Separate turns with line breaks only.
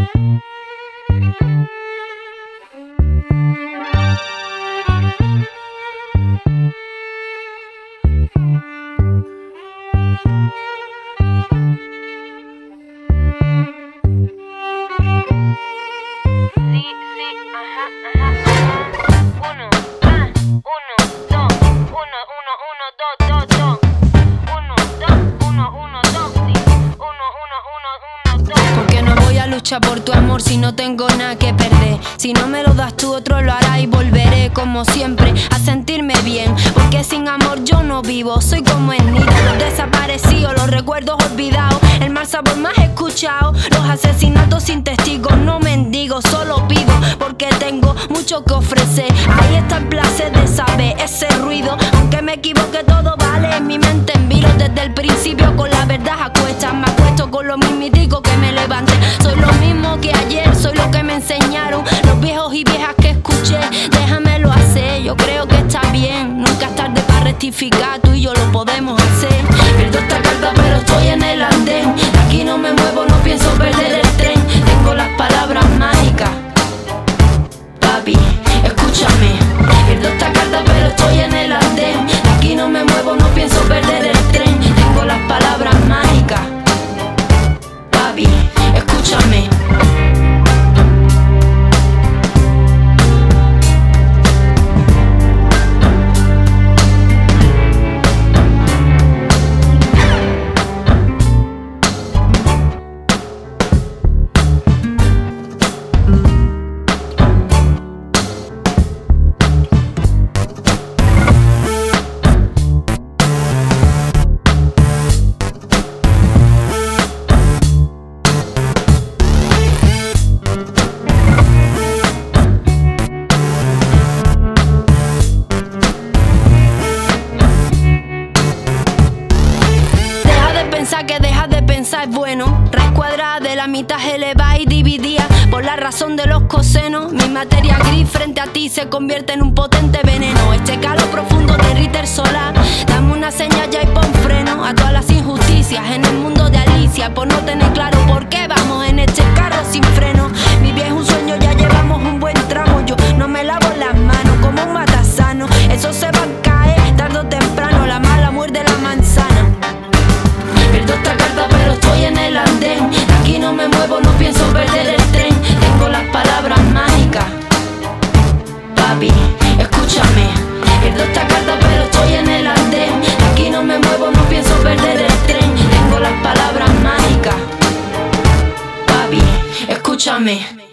Porque no voy a luchar por tu amor si no tengo nada que perder. Si no me lo das tú, otro lo hará y volveré como siempre a sentirme bien. Porque sin amor yo no vivo, soy como el nido, los desaparecidos, los recuerdos olvidados, el mal sabor más escuchado, los asesinatos sin testigos. No mendigo, solo pido porque tengo mucho que ofrecer. Ahí está el placer de saber ese ruido. Aunque me equivoque todo vale, en mi mente en vilo. Desde el principio con la verdad a cuestas, me acuesto con lo mismitico que me levanté. Soy lo mismo que ayer, soy lo que me enseñaron los viejos y viejas que escuché. Déjamelo hacer, yo creo que está bien. Nunca es tarde para rectificar, tú y yo lo podemos hacer. Pierdo esta carta pero estoy en el andén. De aquí no me muevo, no pienso perder el tren. Tengo las palabras mágicas, papi, escúchame. Pierdo esta carta pero estoy en el andén. De aquí no me muevo, no pienso perder el tren. Tengo las palabras mágicas, papi, escúchame. Que dejas de pensar es bueno. Raíz cuadrada de la mitad elevada y dividida por la razón de los cosenos. Mi materia gris frente a ti se convierte en un potente veneno. Este calor profundo derrite el solar. Dame una señal ya y pon freno a todas las injusticias en el mundo de Alicia. Por no tener claro por qué vamos en este carro sin freno. Mi vida es un sueño, ya llevamos un buen tramo. Yo no me lavo las manos como un matasano. Eso se va a caer tarde o temprano. La mala muerde la manzana. Pierdo esta carta pero estoy en el andén. De aquí no me muevo, no pienso perder el tren. Tengo las palabras mágicas, papi, escúchame. Pierdo esta carta pero estoy en el andén. De aquí no me muevo, no pienso perder el tren. Tengo las palabras mágicas, papi, escúchame.